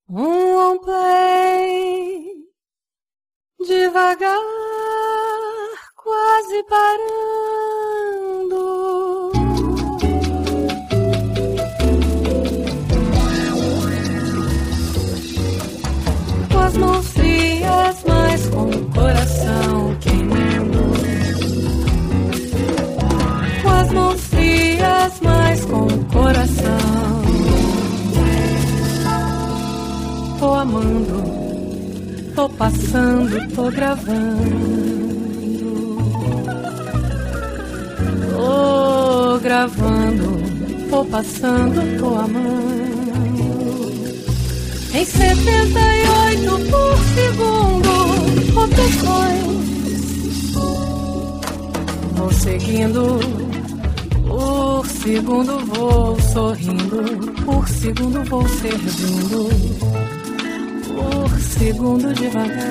long play, devagar, quase parando. Com as mãos frias, mas com o coração queimando. Com as mãos frias, mas com o coração. Tô amando, tô passando, tô gravando. Tô gravando, tô passando, tô amando. Em 78 por segundo, rotações. Vou seguindo, por segundo vou sorrindo, por segundo vou servindo, por segundo devagar.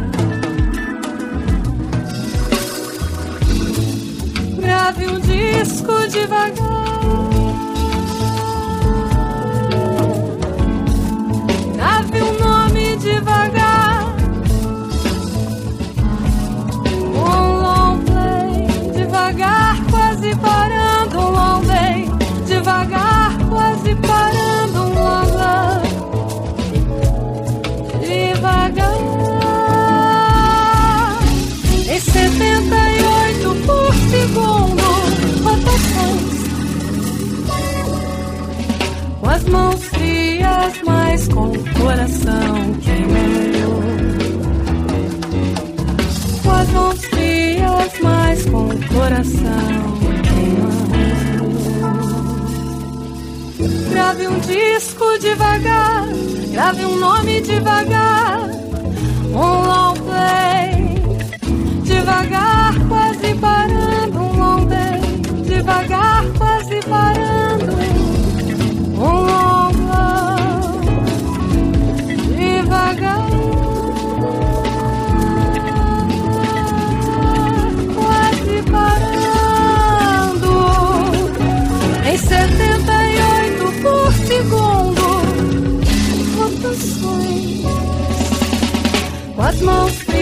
Grave um disco devagar. Grave um nome devagar. Um long play devagar, quase parando. Um long play devagar, quase parando. Um long love devagar. Em 78 por segundo, rotações. Com as mãos frias, mas com o coração queimando. Com as mãos frias, mas com o coração queimando. Grave um disco devagar, grave um nome devagar. Um long play devagar, quase parando. Um long play devagar, quase parando. Um long love devagar, quase parando. Em 78 por segundo, rotações. Com as mãos